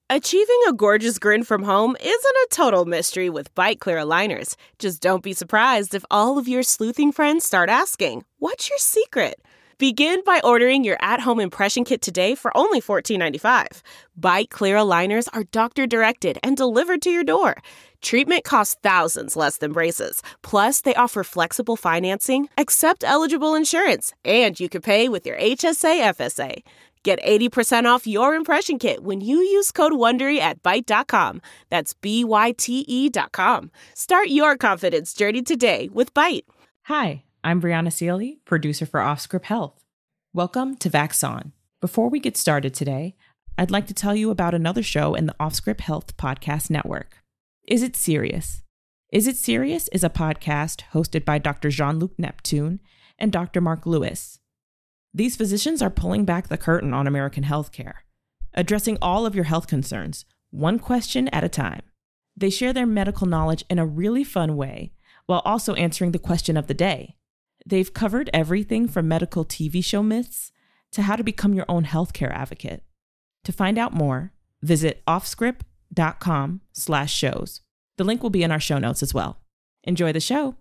Achieving a gorgeous grin from home isn't a total mystery with Byte Clear aligners. Just don't be surprised if all of your sleuthing friends start asking, "What's your secret?" Begin by ordering your at-home impression kit today for only $14.95. Byte Clear aligners are doctor-directed and delivered to your door. Treatment costs thousands less than braces. Plus, they offer flexible financing, accept eligible insurance, and you can pay with your HSA FSA. Get 80% off your impression kit when you use code WONDERY at Byte.com. That's BYTE.com. Start your confidence journey today with Byte. Hi, I'm Brianna Sealy, producer for Offscript Health. Welcome to Vax On. Before we get started today, I'd like to tell you about another show in the Offscript Health podcast network. Is It Serious? Is It Serious is a podcast hosted by Dr. Jean-Luc Neptune and Dr. Mark Lewis. These physicians are pulling back the curtain on American healthcare, addressing all of your health concerns, one question at a time. They share their medical knowledge in a really fun way, while also answering the question of the day. They've covered everything from medical TV show myths to how to become your own healthcare advocate. To find out more, visit offscript.com/shows. The link will be in our show notes as well. Enjoy the show.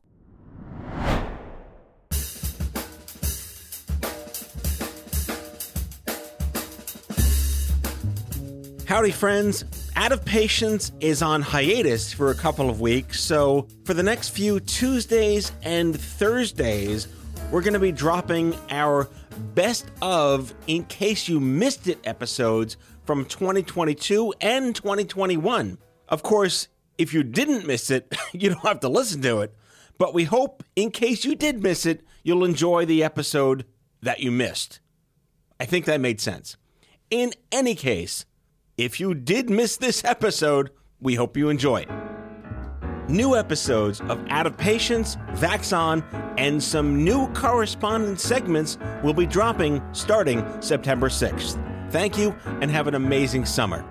Howdy, friends. Out of Patience is on hiatus for a couple of weeks, so for the next few Tuesdays and Thursdays, we're going to be dropping our best of In Case You Missed It episodes from 2022 and 2021. Of course, if you didn't miss it, you don't have to listen to it, but we hope, in case you did miss it, you'll enjoy the episode that you missed. I think that made sense. In any case, if you did miss this episode, we hope you enjoy it. New episodes of Out of Patience, Vax On, and some new correspondence segments will be dropping starting September 6th. Thank you, and have an amazing summer.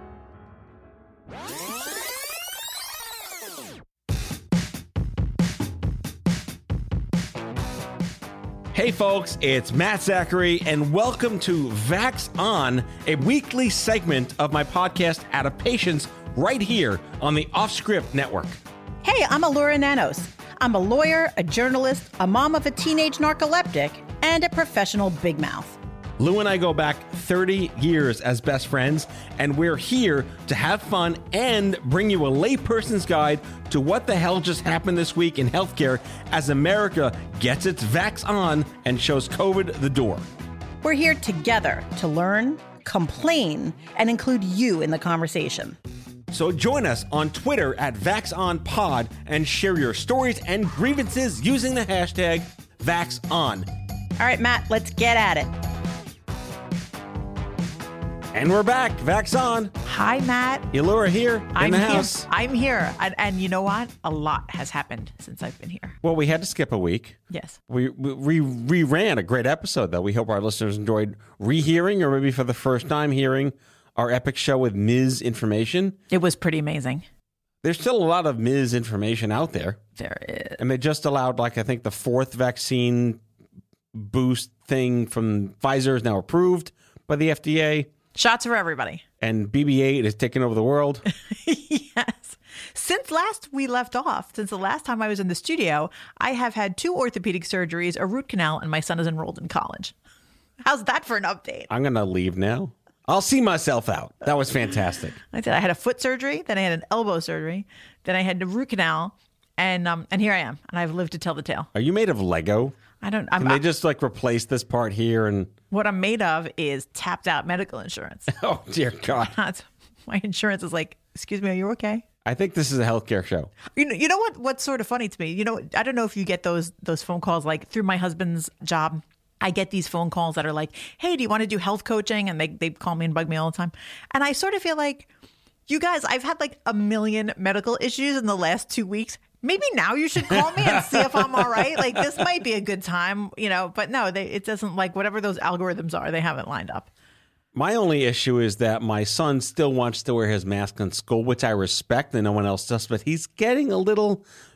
Hey folks, it's Matt Zachary, and welcome to Vax On, a weekly segment of my podcast Out of Patience, right here on the Offscript Network. Hey, I'm Allura Nanos. I'm a lawyer, a journalist, a mom of a teenage narcoleptic, and a professional big mouth. Lou and I go back 30 years as best friends, and we're here to have fun and bring you a layperson's guide to what the hell just happened this week in healthcare as America gets its vax on and shows COVID the door. We're here together to learn, complain, and include you in the conversation. So join us on Twitter at VaxOnPod and share your stories and grievances using the hashtag VaxOn. All right, Matt, let's get at it. And we're back. Vax On. Hi, Matt. Allura here in the house. I'm here. And you know what? A lot has happened since I've been here. Well, we had to skip a week. Yes. We ran a great episode, though. We hope our listeners enjoyed rehearing or maybe for the first time hearing our epic show with Ms. Information. It was pretty amazing. There's still a lot of Ms. Information out there. There is. And they just allowed, I think the fourth vaccine boost thing from Pfizer is now approved by the FDA. Shots for everybody. And BB-8 is taking over the world. Yes. Since last we left off, since the last time I was in the studio, I have had 2 orthopedic surgeries, a root canal, and my son is enrolled in college. How's that for an update? I'm going to leave now. I'll see myself out. That was fantastic. I did. I had a foot surgery, then I had an elbow surgery, then I had the root canal, and here I am, and I've lived to tell the tale. Are you made of Lego? Can they just replace this part here and... What I'm made of is tapped out medical insurance. Oh, dear God. My insurance is like, excuse me, are you okay? I think this is a healthcare show. You know what's sort of funny to me? I don't know if you get those phone calls, through my husband's job. I get these phone calls that are like, hey, do you want to do health coaching? And they call me and bug me all the time. And I sort of feel like, you guys, I've had 1 million medical issues in the last 2 weeks. Maybe now you should call me and see if I'm all right. This might be a good time, but no, it doesn't, whatever those algorithms are, they haven't lined up. My only issue is that my son still wants to wear his mask in school, which I respect and no one else does, but he's getting a little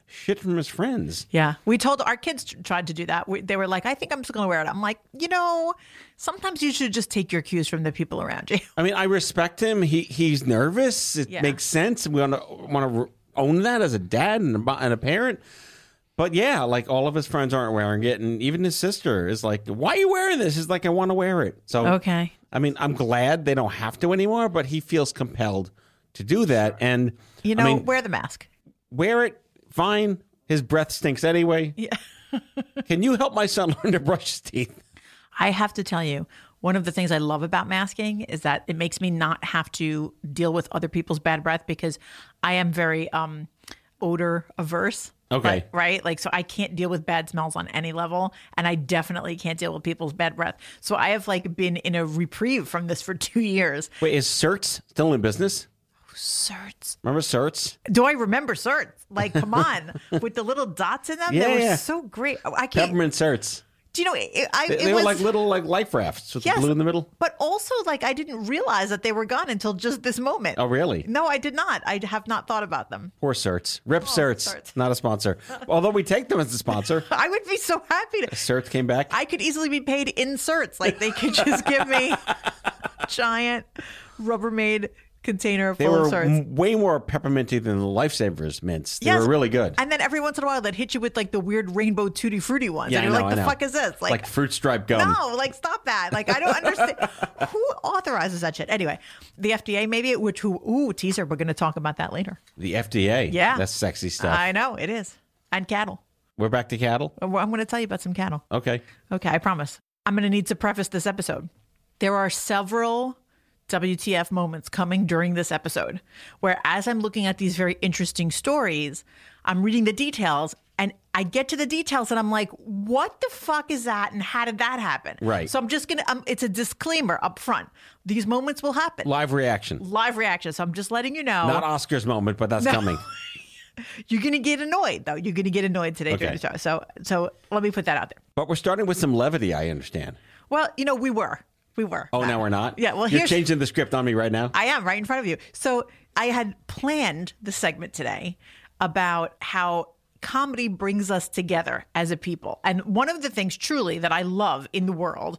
shit from his friends. Yeah. We told our kids tried to do that. They were like, I think I'm just going to wear it. I'm like, sometimes you should just take your cues from the people around you. I mean, I respect him. He's nervous. It makes sense. We want to own that as a dad and a parent. But yeah, like all of his friends aren't wearing it. And even his sister is like, why are you wearing this? He's like, I want to wear it. So, okay. I mean, I'm glad they don't have to anymore, but he feels compelled to do that. And, wear the mask. Wear it. Fine. His breath stinks anyway. Yeah. Can you help my son learn to brush his teeth? I have to tell you, one of the things I love about masking is that it makes me not have to deal with other people's bad breath because I am very odor averse. Okay. Right? Like, so I can't deal with bad smells on any level. And I definitely can't deal with people's bad breath. So I have been in a reprieve from this for 2 years. Wait, is Certs still in business? Certs. Remember Certs? Do I remember Certs? Like, come on. With the little dots in them? Yeah, They were so great. I can't. Peppermint Certs. Do you know, They were like little life rafts with the blue in the middle. But also, I didn't realize that they were gone until just this moment. Oh, really? No, I did not. I have not thought about them. Poor Certs. Rip Certs. Not a sponsor. Although we take them as a sponsor. I would be so happy to. Certs came back. I could easily be paid in certs. Like, they could just give me a giant Rubbermaid container They full were of certs. way more pepperminty than the Lifesavers mints. They were really good. And then every once in a while, they'd hit you with the weird rainbow tutti frutti ones. Yeah, and you're I know. the fuck is this? Like fruit stripe gum. No, stop that. I don't understand. Who authorizes that shit? Anyway, the FDA maybe, teaser. We're going to talk about that later. The FDA. Yeah. That's sexy stuff. I know, it is. And cattle. We're back to cattle? I'm going to tell you about some cattle. Okay. Okay, I promise. I'm going to need to preface this episode. There are several WTF moments coming during this episode where, as I'm looking at these very interesting stories, I'm reading the details and I get to the details and I'm like, what the fuck is that? And how did that happen? Right. So I'm just going to, it's a disclaimer up front. These moments will happen. Live reaction. So I'm just letting you know. Not Oscar's moment, but that's coming. You're going to get annoyed, though. You're going to get annoyed today during the show. So let me put that out there. But we're starting with some levity, I understand. Well, we were. Oh, now we're not? Yeah, well, you're changing the script on me right now? I am, right in front of you. So I had planned the segment today about how comedy brings us together as a people. And one of the things truly that I love in the world,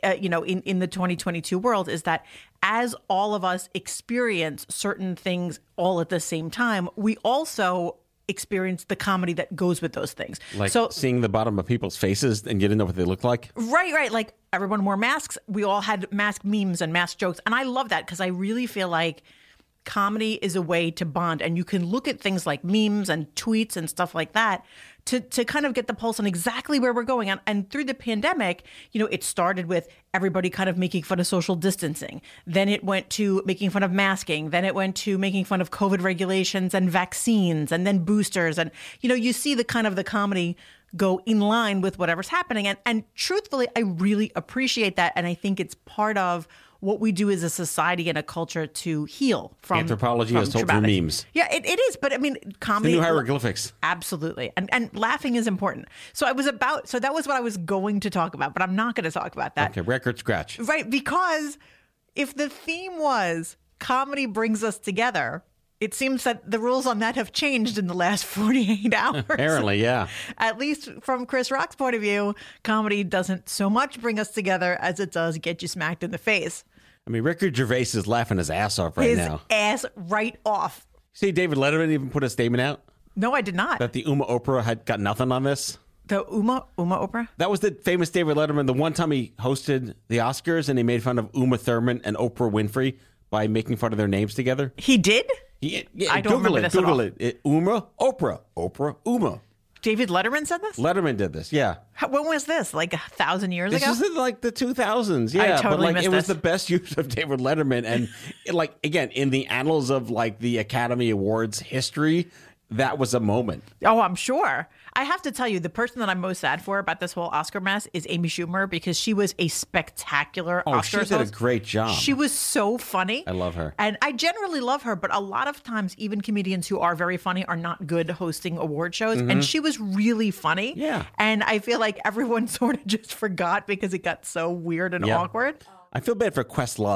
in the 2022 world, is that as all of us experience certain things all at the same time, we also experience the comedy that goes with those things. Like seeing the bottom of people's faces and getting to know what they look like? Right. Like everyone wore masks. We all had mask memes and mask jokes. And I love that because I really feel like comedy is a way to bond. And you can look at things like memes and tweets and stuff like that to kind of get the pulse on exactly where we're going. And through the pandemic, it started with everybody kind of making fun of social distancing. Then it went to making fun of masking. Then it went to making fun of COVID regulations and vaccines and then boosters. And, you see the kind of the comedy go in line with whatever's happening. And truthfully, I really appreciate that. And I think it's part of what we do as a society and a culture to heal from anthropology is told through memes. Yeah, it is. But I mean, comedy. The new hieroglyphics. Absolutely. And laughing is important. So that was what I was going to talk about, but I'm not going to talk about that. Okay, record scratch. Right. Because if the theme was comedy brings us together, it seems that the rules on that have changed in the last 48 hours. Apparently, yeah. At least from Chris Rock's point of view, comedy doesn't so much bring us together as it does get you smacked in the face. I mean, Ricky Gervais is laughing his ass off right now. His ass right off. See, David Letterman even put a statement out? No, I did not. That the Uma Oprah had got nothing on this? The Uma Oprah? That was the famous David Letterman. The one time he hosted the Oscars and he made fun of Uma Thurman and Oprah Winfrey by making fun of their names together. He did? Yeah, I don't remember this at all. Google it. Uma, Oprah, Uma. David Letterman said this? Letterman did this, yeah. When was this? Like 1,000 years ago? This was in like the 2000s, yeah. I totally missed it was this. the best use of David Letterman. And again, in the annals of the Academy Awards history, that was a moment. Oh, I'm sure. I have to tell you, the person that I'm most sad for about this whole Oscar mess is Amy Schumer, because she was a spectacular Oscar she did host. a great job. She was so funny. I love her. And I generally love her, but a lot of times even comedians who are very funny are not good hosting award shows. Mm-hmm. And she was really funny. Yeah. And I feel like everyone sort of just forgot because it got so weird and awkward. I feel bad for Questlove.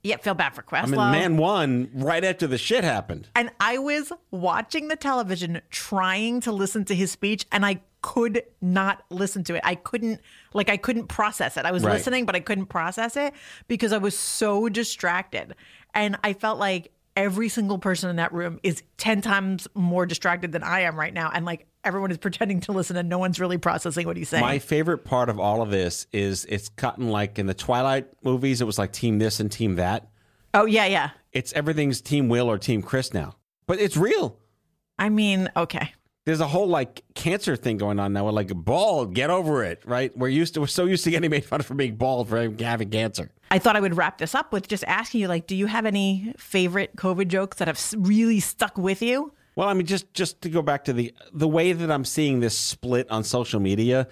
Yeah, feel bad for Questlove. I mean, the man won right after the shit happened. And I was watching the television trying to listen to his speech, and I could not listen to it. I couldn't process it. I was Right. listening, but I couldn't process it because I was so distracted. And I felt like every single person in that room is 10 times more distracted than I am right now. And like everyone is pretending to listen and no one's really processing what he's saying. My favorite part of all of this is it's cutting like in the Twilight movies, it was like team this and team that. Oh, yeah, yeah. It's everything's team Will or team Chris now. But it's real. I mean, okay. There's a whole like cancer thing going on now. We're like bald, get over it, right? We're so used to getting made fun of for being bald for having cancer. I thought I would wrap this up with just asking you, like, do you have any favorite COVID jokes that have really stuck with you? Well, I mean, just to go back to the way that I'm seeing this split on social media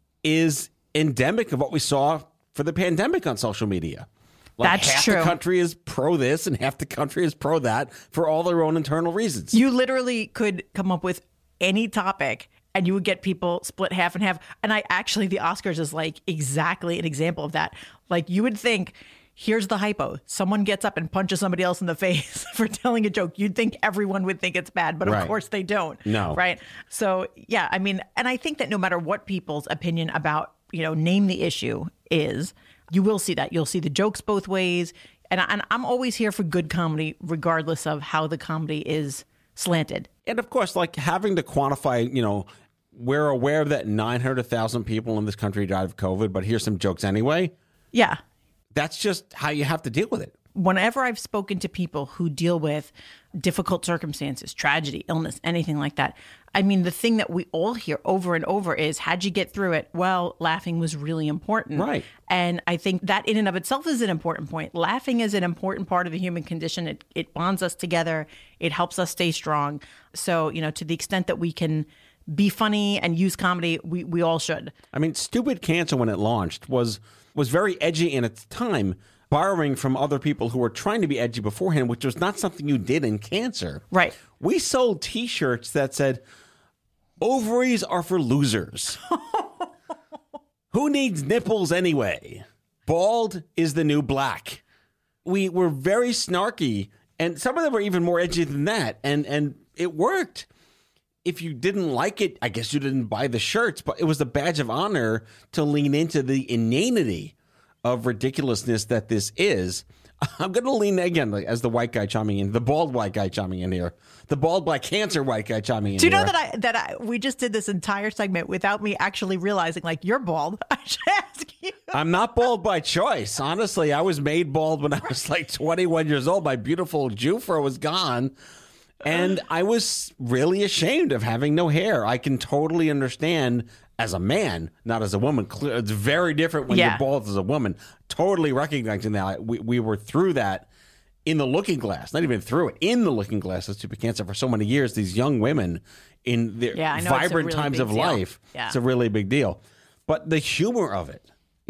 is endemic of what we saw for the pandemic on social media. Like That's half true. the country is pro this and half the country is pro that for all their own internal reasons. You literally could come up with any topic and you would get people split half and half. And the Oscars is like exactly an example of that. Like you would think, here's the hypo. Someone gets up and punches somebody else in the face for telling a joke. You'd think everyone would think it's bad, but of Right. course they don't. No. Right. So, yeah, I mean, and I think that no matter what people's opinion about, name the issue is, you will see that. You'll see the jokes both ways. And I'm always here for good comedy, regardless of how the comedy is slanted. And of course, like having to quantify, we're aware that 900,000 people in this country died of COVID, but here's some jokes anyway. Yeah. That's just how you have to deal with it. Whenever I've spoken to people who deal with difficult circumstances, tragedy, illness, anything like that, I mean, the thing that we all hear over and over is, how'd you get through it? Well, laughing was really important. Right. And I think that in and of itself is an important point. Laughing is an important part of the human condition. It bonds us together. It helps us stay strong. So, to the extent that we can be funny and use comedy, we all should. I mean, Stupid Cancer, when it launched, was very edgy in its time, borrowing from other people who were trying to be edgy beforehand, which was not something you did in cancer. Right. We sold T-shirts that said, ovaries are for losers. Who needs nipples anyway? Bald is the new black. We were very snarky, and some of them were even more edgy than that, and it worked. If you didn't like it, I guess you didn't buy the shirts, but it was a badge of honor to lean into the inanity of ridiculousness that this is. I'm going to lean again, like, as the white guy chiming in, the bald white guy chiming in here, the bald black cancer white guy chiming in. Do you know here. that we just did this entire segment without me actually realizing, like, you're bald? I should ask you. I'm not bald by choice. Honestly, I was made bald when I was like 21 years old. My beautiful Jufro was gone. And I was really ashamed of having no hair. I can totally understand as a man, not as a woman. It's very different when you're bald as a woman. Totally recognizing that. We were through that in the looking glass. Not even through it. In the looking glass of Stupid Cancer for so many years. These young women in their vibrant times of life. Yeah. It's a really big deal. But the humor of it,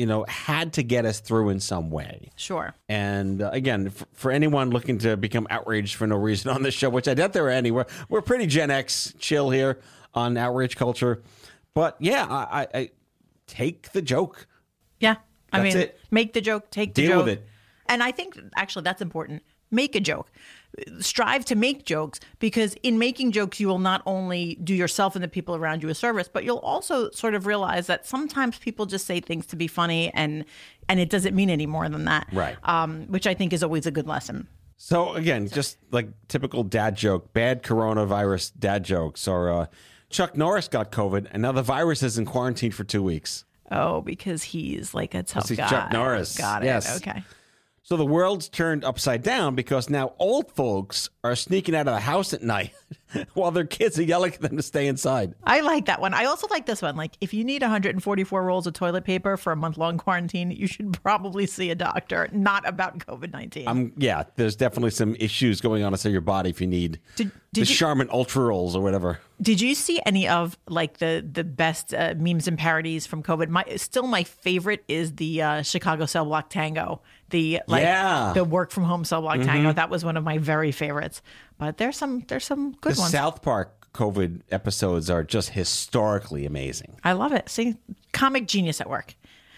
had to get us through in some way. Sure. And again, for anyone looking to become outraged for no reason on this show, which I doubt there are anywhere, we're pretty Gen X chill here on outrage culture. But yeah, I take the joke. Yeah. I That's mean, it. make the joke, take the joke. Deal with it. And I think actually that's important. Make a joke. Strive to make jokes, because in making jokes, you will not only do yourself and the people around you a service, but you'll also sort of realize that sometimes people just say things to be funny, and it doesn't mean any more than that. Right. Which I think is always a good lesson. So again, just like typical dad joke, bad coronavirus dad jokes, or Chuck Norris got COVID, and now the virus is in quarantine for 2 weeks. Oh, because he's like a tough He's guy. Chuck Norris. Got it. Yes. Okay. So the world's turned upside down because now old folks are sneaking out of the house at night while their kids are yelling at them to stay inside. I like that one. I also like this one. Like, if you need 144 rolls of toilet paper for a month-long quarantine, you should probably see a doctor, not about COVID-19. Yeah, there's definitely some issues going on inside your body if you need the Charmin Ultra Rolls or whatever. Did you see any of like the best memes and parodies from COVID? My favorite is the Chicago Cell Block Tango. The work from home Cell Block Tango. That was one of my very favorites. But there's some good The ones. South Park COVID episodes are just historically amazing. I love it. See, comic genius at work.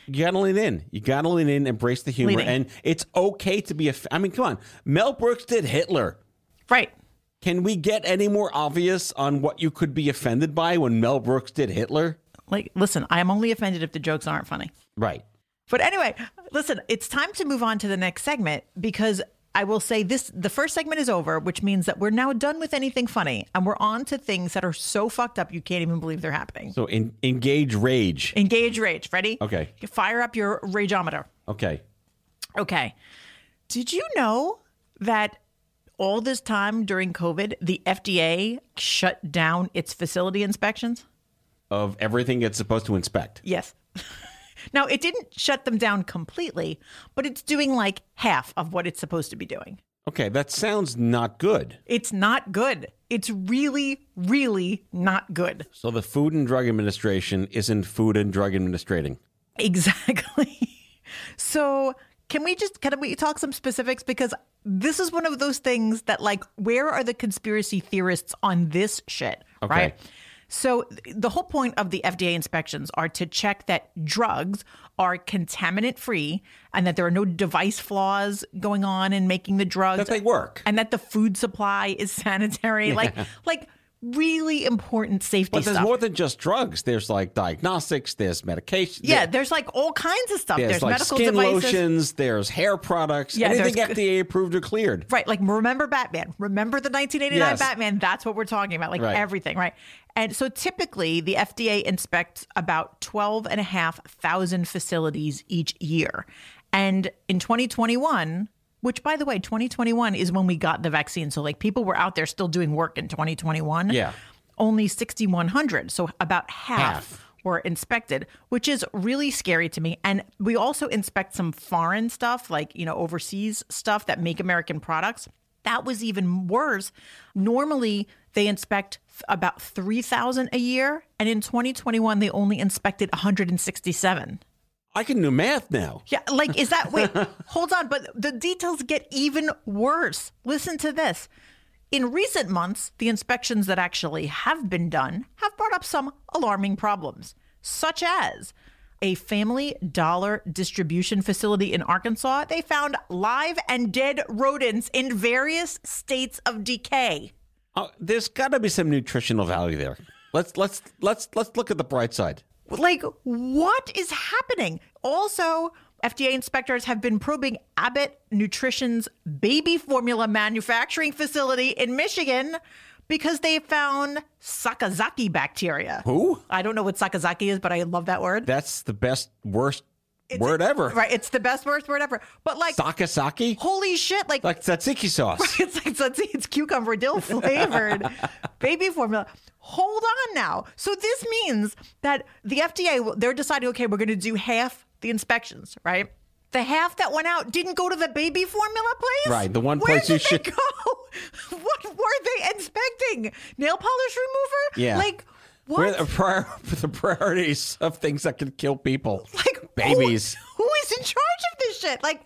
You got to lean in. You got to lean in, embrace the humor. Leaning. And it's okay to be I mean, come on. Mel Brooks did Hitler. Right. Can we get any more obvious on what you could be offended by when Mel Brooks did Hitler? Like, listen, I am only offended if the jokes aren't funny. Right. But anyway, listen, it's time to move on to the next segment because I will say the first segment is over, which means that we're now done with anything funny and we're on to things that are so fucked up you can't even believe they're happening. So engage rage. Engage rage. Ready? Okay. Fire up your rageometer. Okay. Okay. Did you know that all this time during COVID, the FDA shut down its facility inspections? Of everything it's supposed to inspect. Yes. Now, it didn't shut them down completely, but it's doing like half of what it's supposed to be doing. Okay, that sounds not good. It's not good. It's really, really not good. So the Food and Drug Administration isn't Food and Drug Administrating. Exactly. So can we talk some specifics? Because this is one of those things that, like, where are the conspiracy theorists on this shit, Okay. right? So the whole point of the FDA inspections are to check that drugs are contaminant free and that there are no device flaws going on in making the drugs. That they work. And that the food supply is sanitary. Yeah. Like really important safety But there's stuff. more than just drugs. There's like diagnostics, there's medication. Yeah, there's like all kinds of stuff. There's like medical skin devices. lotions, there's hair products, Yeah, anything there's- FDA approved or cleared. Right. Like, remember Batman? Remember the 1989 Yes. Batman? That's what we're talking about. Like, Right. everything. Right. And so typically the FDA inspects about 12,500 facilities each year. And in 2021, which, by the way, 2021 is when we got the vaccine. So, like, people were out there still doing work in 2021. Yeah. Only 6,100. So about half Half. were inspected, which is really scary to me. And we also inspect some foreign stuff, like, overseas stuff that make American products. That was even worse. Normally, they inspect about 3,000 a year. And in 2021, they only inspected 167. I can do math now. Yeah, like, is that, wait, hold on. But the details get even worse. Listen to this. In recent months, the inspections that actually have been done have brought up some alarming problems, such as a Family Dollar distribution facility in Arkansas. They found live and dead rodents in various states of decay. There's got to be some nutritional value there. Let's look at the bright side. Like, what is happening? Also, FDA inspectors have been probing Abbott Nutrition's baby formula manufacturing facility in Michigan because they found Sakazaki bacteria. Who? I don't know what Sakazaki is, but I love that word. That's the worst word ever. Right. It's the best worst word ever. But, like, Sakasaki? holy shit. Like tzatziki sauce. it's cucumber dill flavored baby formula. Hold on now. So this means that the FDA, they're deciding, okay, we're going to do half the inspections, right? The half that went out didn't go to the baby formula place? Right, the one Where place you did they go? What were they inspecting? Nail polish remover? Yeah. Like, what? Where the priorities of things that can kill people. Like, babies. Who is in charge of this shit? Like,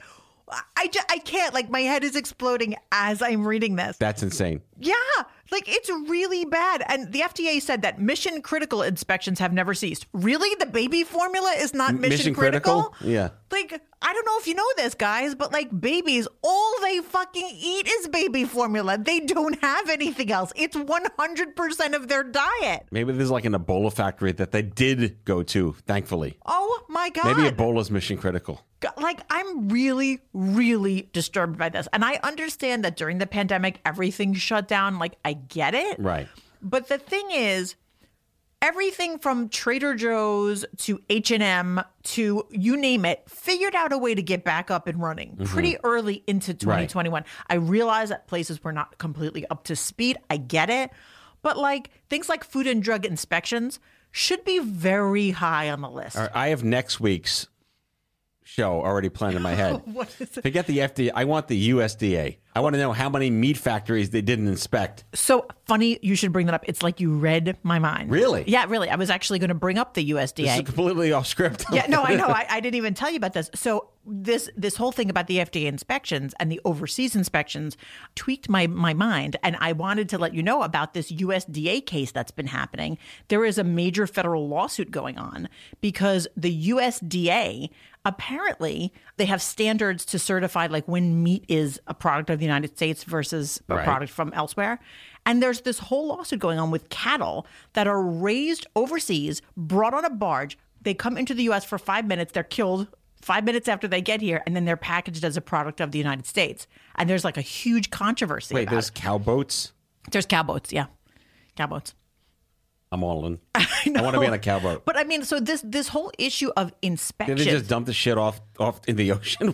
I can't. Like, my head is exploding as I'm reading this. That's insane. Yeah, like, it's really bad. And the FDA said that mission critical inspections have never ceased. Really? The baby formula is not mission critical? Yeah. Like, I don't know if you know this, guys, but, like, babies, all they fucking eat is baby formula. They don't have anything else. It's 100% of their diet. Maybe there's like an Ebola factory that they did go to, thankfully. Oh, my God. Maybe Ebola's mission critical. Like, I'm really, really disturbed by this. And I understand that during the pandemic, everything shut down. Like, I get it. Right. But the thing is, everything from Trader Joe's to H&M to you name it, figured out a way to get back up and running pretty early into 2021. I realize that places were not completely up to speed. I get it. But, like, things like food and drug inspections should be very high on the list. All right, I have next week's show already planned in my head. What is it? Forget the FDA. I want the USDA. I want to know how many meat factories they didn't inspect. So funny you should bring that up. It's like you read my mind. Really? Yeah, really. I was actually going to bring up the USDA. This is completely off script. Yeah, no, I know. I didn't even tell you about this. So this whole thing about the FDA inspections and the overseas inspections tweaked my mind. And I wanted to let you know about this USDA case that's been happening. There is a major federal lawsuit going on because the USDA, apparently, they have standards to certify like when meat is a product of the United States versus a product from elsewhere. And there's this whole lawsuit going on with cattle that are raised overseas, brought on a barge. They come into the U.S. for 5 minutes. They're killed 5 minutes after they get here, and then they're packaged as a product of the United States. And there's like a huge controversy. Wait, about there's it. cowboats? There's cowboats, yeah. Cowboats. I'm all in. I want to be on a cowboat. But I mean, so this whole issue of inspection. Did they just dump the shit off in the ocean?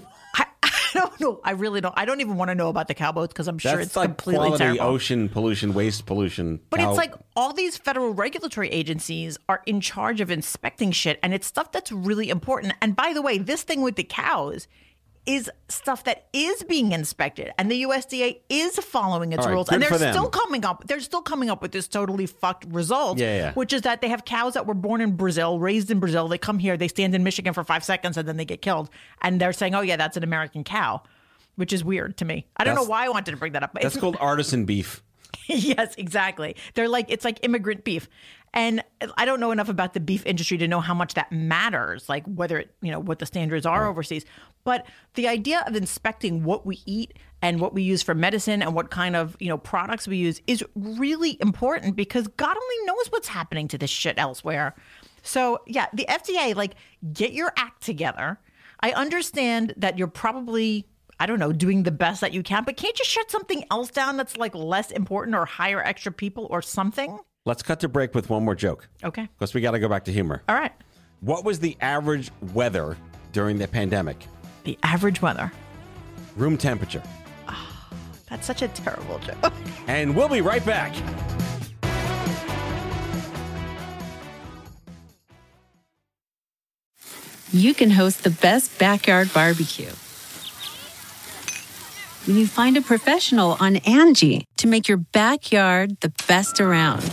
I don't know. I really don't. I don't even want to know about the cowboats because I'm sure That's it's like completely quality terrible. ocean pollution, waste pollution. But it's like all these federal regulatory agencies are in charge of inspecting shit, and it's stuff that's really important. And by the way, this thing with the cows is stuff that is being inspected, and the USDA is following its rules, and they're still coming up. They're still coming up with this totally fucked result, which is that they have cows that were born in Brazil, raised in Brazil. They come here, they stand in Michigan for 5 seconds, and then they get killed. And they're saying, "Oh yeah, that's an American cow," which is weird to me. I don't know why I wanted to bring that up. But that's called artisan beef. Yes, exactly. They're like, it's like immigrant beef. And I don't know enough about the beef industry to know how much that matters, like whether it, what the standards are overseas. But the idea of inspecting what we eat and what we use for medicine and what kind of, products we use is really important because God only knows what's happening to this shit elsewhere. So yeah, the FDA, like, get your act together. I understand that you're probably, I don't know, doing the best that you can, but can't you shut something else down that's like less important or hire extra people or something? Let's cut to break with one more joke. Okay. Because we got to go back to humor. All right. What was the average weather during the pandemic? The average weather. Room temperature. Oh, that's such a terrible joke. And we'll be right back. You can host the best backyard barbecue when you find a professional on Angie to make your backyard the best around.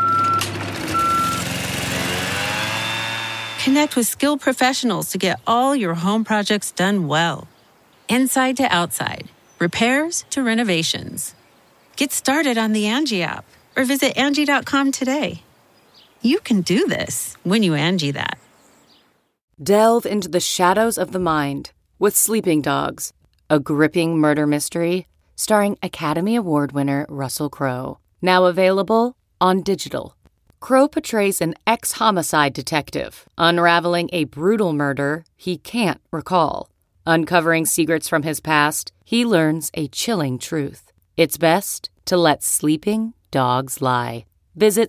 Connect with skilled professionals to get all your home projects done well. Inside to outside, repairs to renovations. Get started on the Angie app or visit Angie.com today. You can do this when you Angie that. Delve into the shadows of the mind with Sleeping Dogs, a gripping murder mystery starring Academy Award winner Russell Crowe. Now available on digital. Crowe portrays an ex-homicide detective unraveling a brutal murder he can't recall. Uncovering secrets from his past, he learns a chilling truth. It's best to let sleeping dogs lie. Visit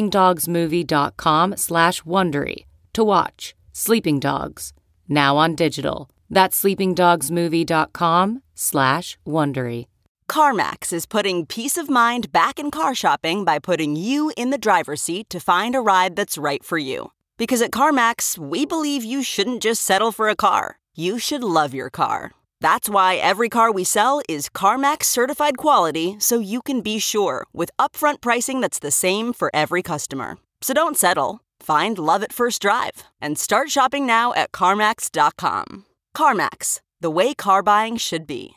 sleepingdogsmovie.com/Wondery to watch Sleeping Dogs, now on digital. That's sleepingdogsmovie.com/Wondery. CarMax is putting peace of mind back in car shopping by putting you in the driver's seat to find a ride that's right for you. Because at CarMax, we believe you shouldn't just settle for a car. You should love your car. That's why every car we sell is CarMax certified quality, so you can be sure with upfront pricing that's the same for every customer. So don't settle. Find love at first drive and start shopping now at CarMax.com. CarMax, the way car buying should be.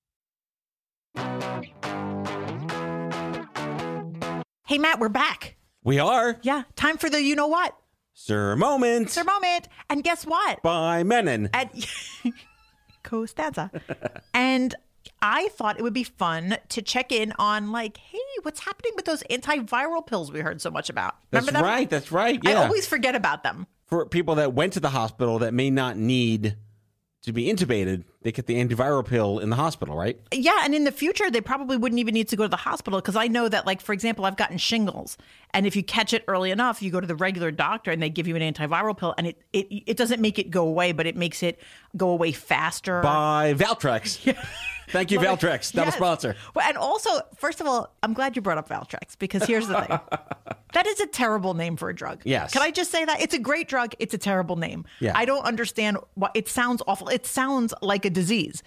Hey, Matt, we're back. We are. Yeah, time for the you-know-what. Sir Moment. Sir Moment. And guess what? By Menon. Costanza. And I thought it would be fun to check in on, like, hey, what's happening with those antiviral pills we heard so much about? Remember That's them? right. That's right. Yeah. I always forget about them. For people that went to the hospital that may not need to be intubated, they get the antiviral pill in the hospital, right? Yeah, and in the future, they probably wouldn't even need to go to the hospital because I know that, like, for example, I've gotten shingles. And if you catch it early enough, you go to the regular doctor and they give you an antiviral pill. And it doesn't make it go away, but it makes it go away faster. By Valtrex. Yeah. Thank you, Valtrex. Not a sponsor. Well, and also, first of all, I'm glad you brought up Valtrex because here's the thing. That is a terrible name for a drug. Yes. Can I just say that? It's a great drug. It's a terrible name. Yeah. I don't understand why. It sounds awful. It sounds like a disease.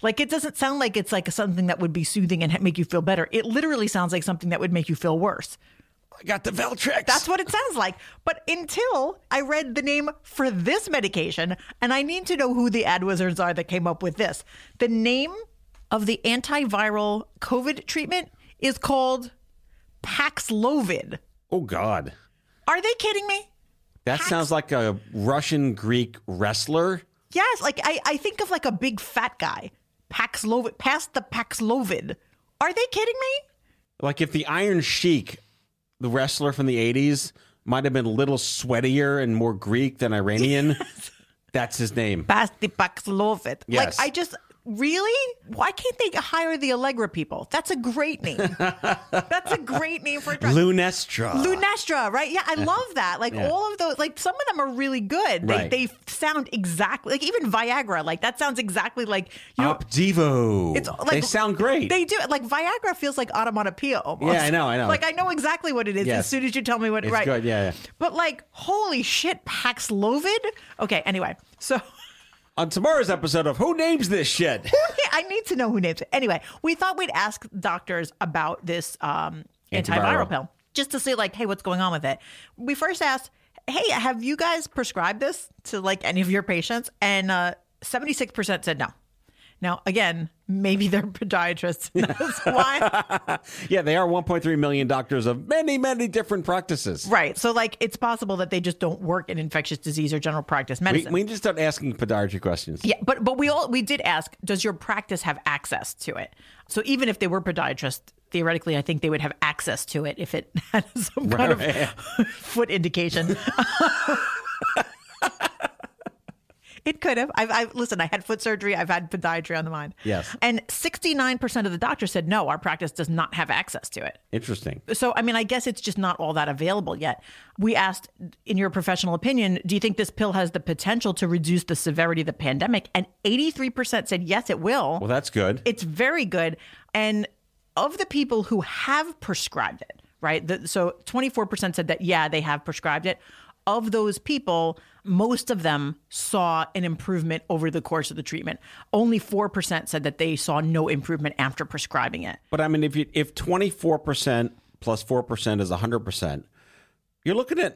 Like, it doesn't sound like it's like something that would be soothing and make you feel better. It literally sounds like something that would make you feel worse. I got the Veltrex. That's what it sounds like. But until I read the name for this medication, and I need to know who the ad wizards are that came up with this. The name of the antiviral COVID treatment is called Paxlovid. Oh, God. Are they kidding me? That sounds like a Russian-Greek wrestler. Yes, like I think of like a big fat guy. Paxlovid, past the Paxlovid. Are they kidding me? Like if the Iron Sheik, the wrestler from the 80s, might have been a little sweatier and more Greek than Iranian, that's his name. Past the Paxlovid. Yes. Like, really? Why can't they hire the Allegra people? That's a great name. That's a great name for a drug. Lunestra, right? Yeah, I love that. Like all of those, like some of them are really good. Right. They sound exactly like even Viagra. Like that sounds exactly like Opdivo. It's like, they sound great. They do. Like Viagra feels like onomatopoeia almost. Yeah, I know. Like I know exactly what it is as soon as you tell me what. It's right. good. Yeah. But like, holy shit, Paxlovid. Okay. Anyway, so. On tomorrow's episode of Who Names This Shit? I need to know who names it. Anyway, we thought we'd ask doctors about this antiviral pill just to see, like, hey, what's going on with it? We first asked, hey, have you guys prescribed this to, like, any of your patients? And 76% said no. Now, again, maybe they're podiatrists. That's why. Yeah, they are 1.3 million doctors of many, many different practices. Right. So, like, it's possible that they just don't work in infectious disease or general practice medicine. We need to start asking podiatry questions. Yeah, but we did ask, does your practice have access to it? So even if they were podiatrists, theoretically, I think they would have access to it if it had some kind of foot indication. It could have. Listen, I had foot surgery. I've had podiatry on the mind. Yes. And 69% of the doctors said, no, our practice does not have access to it. Interesting. So, I mean, I guess it's just not all that available yet. We asked, in your professional opinion, do you think this pill has the potential to reduce the severity of the pandemic? And 83% said, yes, it will. Well, that's good. It's very good. And of the people who have prescribed it, right? So 24% said that, yeah, they have prescribed it. Of those people, most of them saw an improvement over the course of the treatment. Only 4% said that they saw no improvement after prescribing it. But I mean, if 24% plus 4% is 100%, you're looking at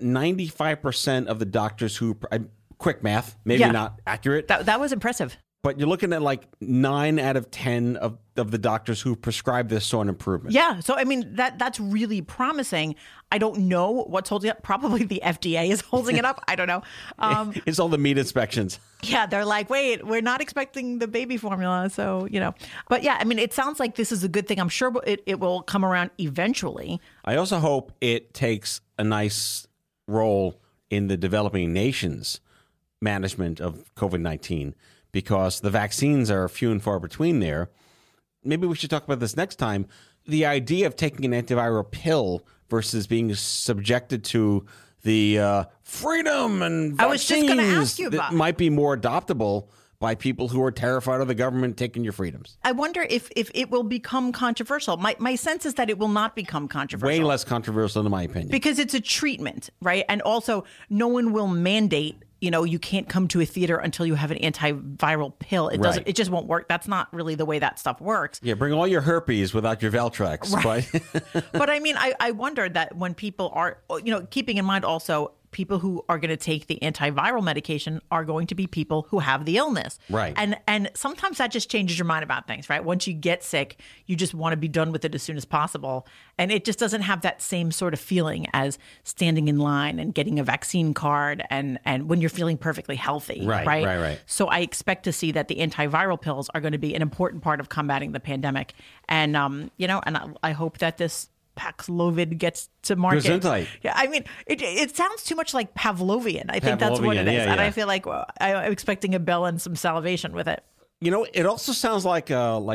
95% of the doctors who, quick math, maybe not accurate. That was impressive. But you're looking at like 9 out of 10 of the doctors who prescribe this saw an improvement. Yeah. So, I mean, that's really promising. I don't know what's holding it up. Probably the FDA is holding it up. I don't know. It's all the meat inspections. Yeah. They're like, wait, we're not expecting the baby formula. So, But yeah, I mean, it sounds like this is a good thing. I'm sure it will come around eventually. I also hope it takes a nice role in the developing nations' management of COVID-19. Because the vaccines are few and far between there. Maybe we should talk about this next time. The idea of taking an antiviral pill versus being subjected to the freedom and vaccines I was just going to ask you about that might be more adoptable by people who are terrified of the government taking your freedoms. I wonder if it will become controversial. My sense is that it will not become controversial. Way less controversial, in my opinion. Because it's a treatment, right? And also, no one will mandate, you can't come to a theater until you have an antiviral pill. It doesn't. It just won't work. That's not really the way that stuff works. Yeah, bring all your herpes without your Veltrex. Right. But I mean, I wonder that when people are, keeping in mind also, people who are going to take the antiviral medication are going to be people who have the illness. Right. And sometimes that just changes your mind about things, right? Once you get sick, you just want to be done with it as soon as possible. And it just doesn't have that same sort of feeling as standing in line and getting a vaccine card and when you're feeling perfectly healthy. Right. So I expect to see that the antiviral pills are going to be an important part of combating the pandemic. And, and I hope that this Paxlovid gets to market. Gesundheit. Yeah, I mean, it sounds too much like Pavlovian. I think that's what it is. Yeah. And I feel like I'm expecting a bell and some salivation with it. It also sounds like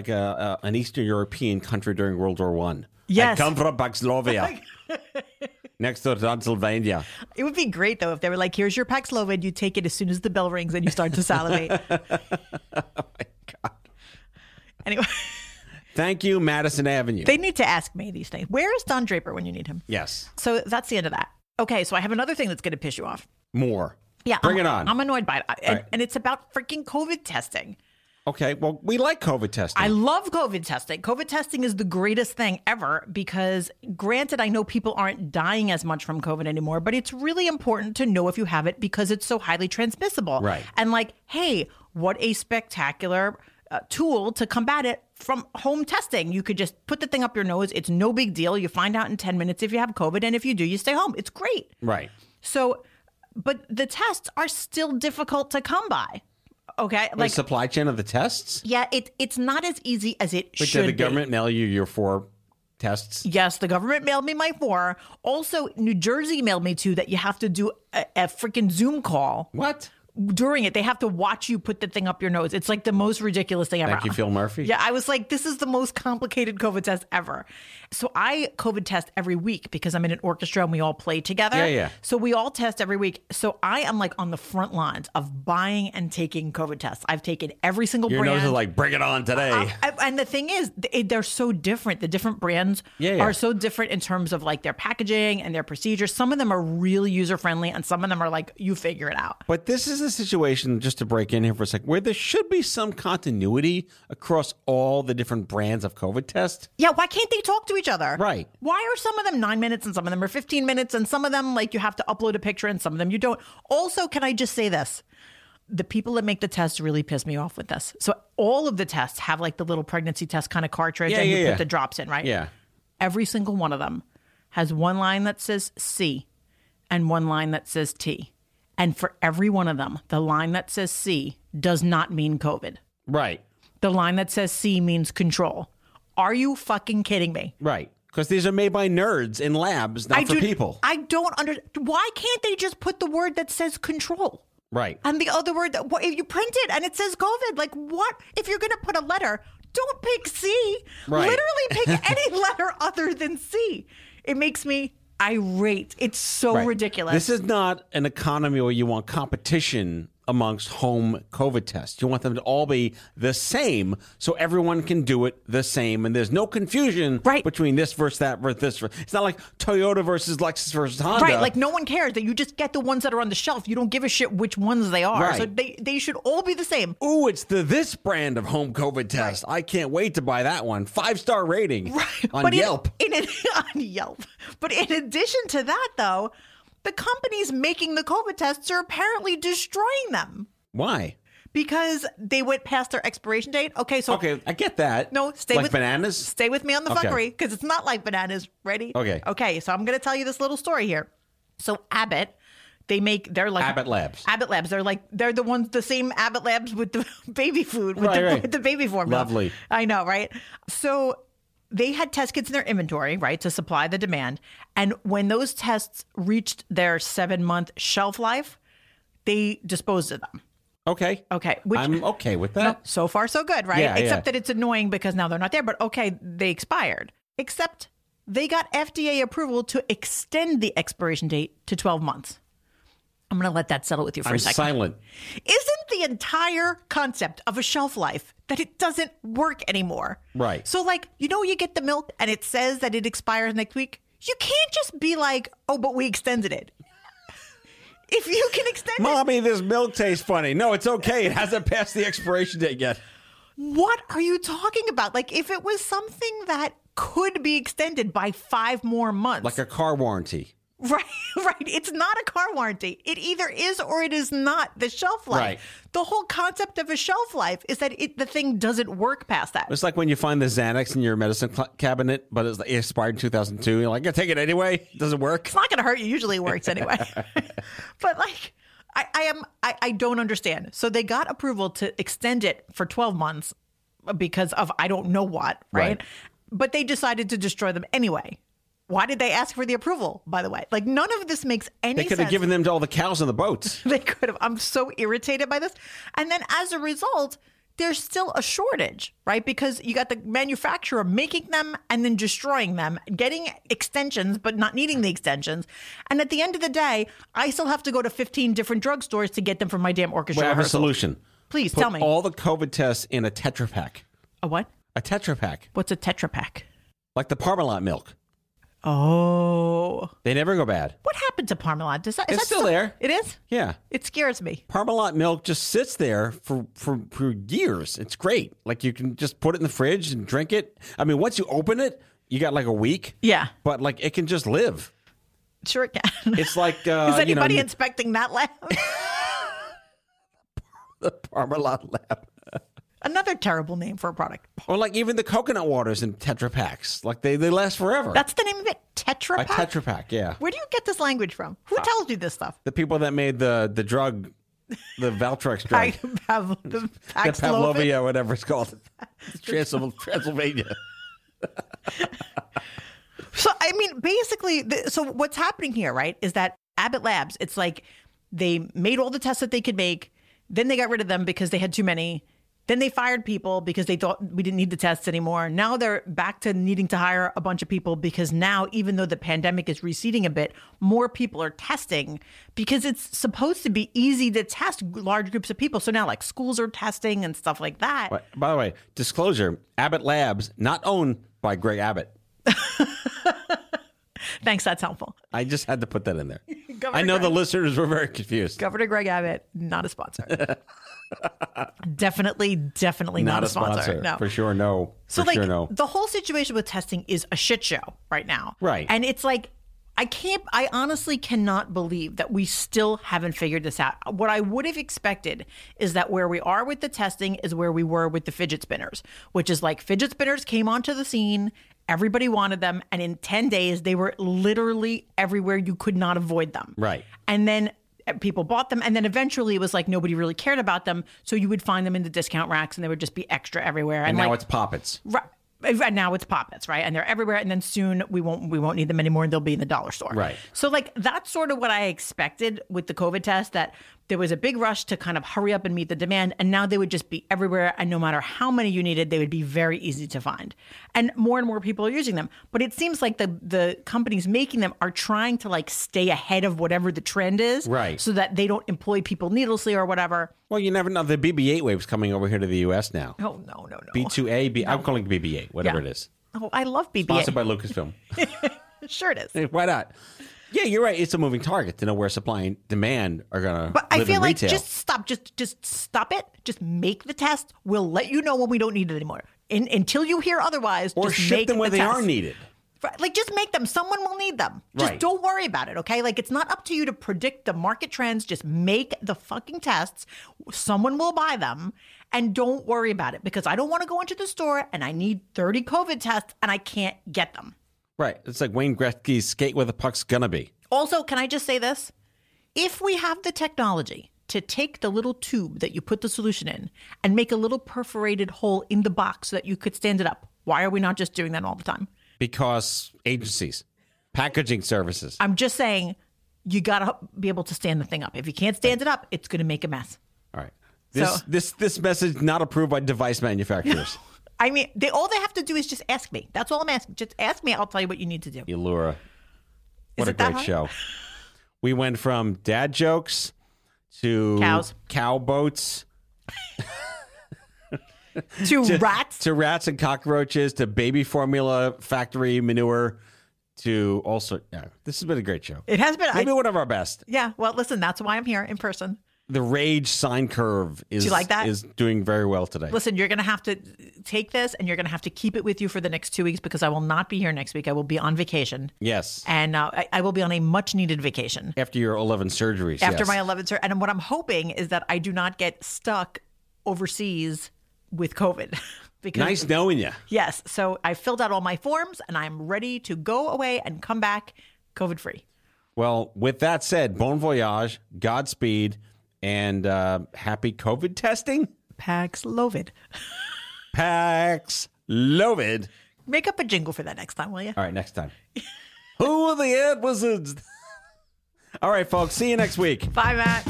an Eastern European country during World War I. Yes. I come from Paxlovia. Next to Transylvania. It would be great, though, if they were like, here's your Paxlovid. You take it as soon as the bell rings and you start to salivate. Oh, my God. Anyway. Thank you, Madison Avenue. They need to ask me these things. Where is Don Draper when you need him? Yes. So that's the end of that. Okay, so I have another thing that's going to piss you off. More. Yeah. Bring it on. I'm annoyed by it. Right. And it's about freaking COVID testing. Okay, well, we like COVID testing. I love COVID testing. COVID testing is the greatest thing ever because, granted, I know people aren't dying as much from COVID anymore, but it's really important to know if you have it because it's so highly transmissible. Right. And like, hey, what a spectacular tool to combat it from home testing. You could just put the thing up your nose. It's no big deal. You find out in 10 minutes if you have COVID. And if you do, you stay home. It's great. Right. So, but the tests are still difficult to come by. Okay, The supply chain of the tests? Yeah, it's not as easy as it But should did the be. government mail you your 4 tests? Yes, the government mailed me my 4. Also, New Jersey mailed me 2 that you have to do a freaking Zoom call. What? During it, they have to watch you put the thing up your nose. It's like the most ridiculous thing ever. Thank you, Phil Murphy. Yeah, I was like, this is the most complicated COVID test ever. So I COVID test every week because I'm in an orchestra and we all play together. Yeah. So we all test every week. So I am like on the front lines of buying and taking COVID tests. I've taken every single Your brand. nose is like, bring it on today. And the thing is, they're so different. The different brands are so different in terms of like their packaging and their procedures. Some of them are really user friendly and some of them are like, you figure it out. But this is a situation, just to break in here for a second, where there should be some continuity across all the different brands of COVID tests. Yeah, why can't they talk to each other? Right. Why are some of them 9 minutes and some of them are 15 minutes and some of them like you have to upload a picture and some of them you don't? Also, can I just say this? The people that make the tests really piss me off with this. So all of the tests have like the little pregnancy test kind of cartridge and you put the drops in, right? Yeah. Every single one of them has one line that says C and one line that says T. And for every one of them, the line that says C does not mean COVID. Right. The line that says C means control. Are you fucking kidding me? Right. Because these are made by nerds in labs, not for people. I don't understand. Why can't they just put the word that says control? Right. And the other word, if you print it and it says COVID, like what? If you're going to put a letter, don't pick C. Right. Literally pick any letter other than C. It makes me irate. It's so ridiculous. This is not an economy where you want competition amongst home COVID tests. You want them to all be the same so everyone can do it the same and there's no confusion between this versus that versus this. It's not like Toyota versus Lexus versus Honda. Right, like no one cares that you just get the ones that are on the shelf. You don't give a shit which ones they are. Right. So they should all be the same. Ooh, it's this brand of home COVID test. I can't wait to buy that one. 5-star rating on Yelp. On Yelp. But in addition to that, though, the companies making the COVID tests are apparently destroying them. Why? Because they went past their expiration date. Okay, I get that. No, stay like with bananas. Stay with me on the fuckery because it's not like bananas. Ready? Okay. So I'm going to tell you this little story here. So Abbott, they're like Abbott Labs. Abbott Labs. They're the ones, the same Abbott Labs with the baby food, with the baby formula. Lovely. I know, right? So they had test kits in their inventory, right, to supply the demand. And when those tests reached their 7-month shelf life, they disposed of them. Okay. Which, I'm okay with that. No, so far, so good, right? Yeah, Except that it's annoying because now they're not there. But okay, they expired. Except they got FDA approval to extend the expiration date to 12 months. I'm going to let that settle with you for a second. Silent. Isn't the entire concept of a shelf life that it doesn't work anymore? Right. So like, you get the milk and it says that it expires next week. You can't just be like, oh, but we extended it. If you can extend Mommy, this milk tastes funny. No, it's okay. It hasn't passed the expiration date yet. What are you talking about? Like if it was something that could be extended by 5 more months. Like a car warranty. Right. It's not a car warranty. It either is or it is not the shelf life. Right. The whole concept of a shelf life is that the thing doesn't work past that. It's like when you find the Xanax in your medicine cabinet, but it expired in 2002. You're like, yeah, take it anyway. It doesn't work. It's not going to hurt you. Usually it works anyway. But like, I don't understand. So they got approval to extend it for 12 months because of I don't know what, right? But they decided to destroy them anyway. Why did they ask for the approval, by the way? Like, none of this makes any sense. They could have given them to all the cows on the boats. They could have. I'm so irritated by this. And then as a result, there's still a shortage, right? Because you got the manufacturer making them and then destroying them, getting extensions, but not needing the extensions. And at the end of the day, I still have to go to 15 different drugstores to get them from my damn orchestra We have a rehearsal. solution. Please, Put tell me. all the COVID tests in a Tetra Pak. A what? A Tetra Pak. What's a Tetra Pak? Like the Parmalat milk. Oh. They never go bad. What happens happened to Parmalat? Is It's that still there. It is? Yeah. It scares me. Parmalat milk just sits there for years. It's great. Like you can just put it in the fridge and drink it. I mean, once you open it, you got like a week. Yeah. But like it can just live. Sure it can. It's like is anybody inspecting that lab? The Parmalat lab. Another terrible name for a product. Or like even the coconut waters in Tetra Paks. Like they last forever. That's the name of it? Tetra Pak? A Tetra Pak, yeah. Where do you get this language from? Who tells you this stuff? The people that made the drug, the Valtrex drug. The Pavlovia, whatever it's called. Transylvania. So, I mean, basically, so what's happening here, right, is that Abbott Labs, it's like they made all the tests that they could make. Then they got rid of them because they had too many. Then they fired people because they thought we didn't need the tests anymore. Now they're back to needing to hire a bunch of people because now, even though the pandemic is receding a bit, more people are testing because it's supposed to be easy to test large groups of people. So now like schools are testing and stuff like that. By the way, disclosure, Abbott Labs, not owned by Greg Abbott. Thanks, that's helpful. I just had to put that in there. Governor I know Greg. the listeners were very confused. Governor Greg Abbott, not a sponsor. Definitely not a sponsor. No. For sure, no. So, For sure, no. the whole situation with testing is a shit show right now. Right. And it's like, I honestly cannot believe that we still haven't figured this out. What I would have expected is that where we are with the testing is where we were with the fidget spinners, which is like fidget spinners came onto the scene, everybody wanted them, and in 10 days, they were literally everywhere. You could not avoid them. Right. And then people bought them, and then eventually it was like nobody really cared about them, so you would find them in the discount racks, and they would just be extra everywhere. And now like, it's Poppets. Right. And now it's Poppets, right? And they're everywhere. And then soon we won't need them anymore. And they'll be in the dollar store. Right. So like that's sort of what I expected with the COVID test, that there was a big rush to kind of hurry up and meet the demand. And now they would just be everywhere. And no matter how many you needed, they would be very easy to find. And more people are using them. But it seems like the companies making them are trying to like stay ahead of whatever the trend is. Right. So that they don't employ people needlessly or whatever. Well, you never know. The BB-8 wave's coming over here to the U.S. now. Oh, no. B2A, I'm calling it BB-8, whatever it is. Oh, I love BB-8. Sponsored by Lucasfilm. Sure it is. Why not? Yeah, you're right. It's a moving target to know where supply and demand are going to. But I feel like retail. just stop it. Just make the test. We'll let you know when we don't need it anymore. Until you hear otherwise, or just ship make them where the they test. are needed. Like, just make them. Someone will need them. Just Right. don't worry about it, okay? Like, it's not up to you to predict the market trends. Just make the fucking tests. Someone will buy them. And don't worry about it, because I don't want to go into the store and I need 30 COVID tests and I can't get them. Right. It's like Wayne Gretzky's skate where the puck's going to be. Also, can I just say this? If we have the technology to take the little tube that you put the solution in and make a little perforated hole in the box so that you could stand it up, why are we not just doing that all the time? Because agencies, packaging services. I'm just saying, you got to be able to stand the thing up. If you can't stand it up, it's going to make a mess. All right. So- This message not approved by device manufacturers. I mean, all they have to do is just ask me. That's all I'm asking. Just ask me. I'll tell you what you need to do. Elura. What Is a it that great hard? show. We went from dad jokes to Cows. cow boats To rats. to rats and cockroaches to baby formula factory manure to also. Yeah, this has been a great show. It has been. Maybe one of our best. Yeah. Well, listen, that's why I'm here in person. The rage sine curve is Do you like that? is doing very well today. Listen, you're going to have to take this and you're going to have to keep it with you for the next 2 weeks, because I will not be here next week. I will be on vacation. Yes. And I will be on a much needed vacation. After your 11 surgeries. After yes. my 11th surgery. And what I'm hoping is that I do not get stuck overseas with COVID. Because, Nice knowing you. Yes. So I filled out all my forms and I'm ready to go away and come back COVID free. Well, with that said, bon voyage, Godspeed, and happy COVID testing. Paxlovid. Paxlovid. Make up a jingle for that next time, will you? All right, next time. Who are the Ant Wizards? All right, folks. See you next week. Bye, Matt.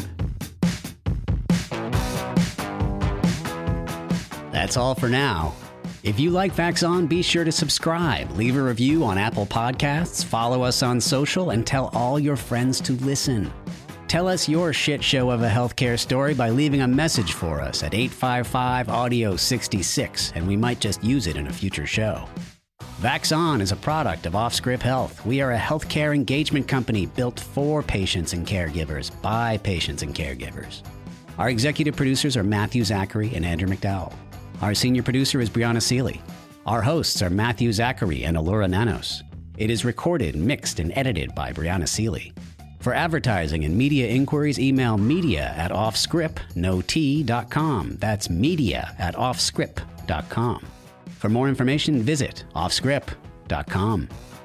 That's all for now. If you like Vax On, be sure to subscribe, leave a review on Apple Podcasts, follow us on social, and tell all your friends to listen. Tell us your shit show of a healthcare story by leaving a message for us at 855-AUDIO-66, and we might just use it in a future show. Vaxon is a product of Offscript Health. We are a healthcare engagement company built for patients and caregivers by patients and caregivers. Our executive producers are Matthew Zachary and Andrew McDowell. Our senior producer is Brianna Seely. Our hosts are Matthew Zachary and Allura Nanos. It is recorded, mixed, and edited by Brianna Seely. For advertising and media inquiries, email media@offscript.com. That's media@offscript.com. For more information, visit offscript.com.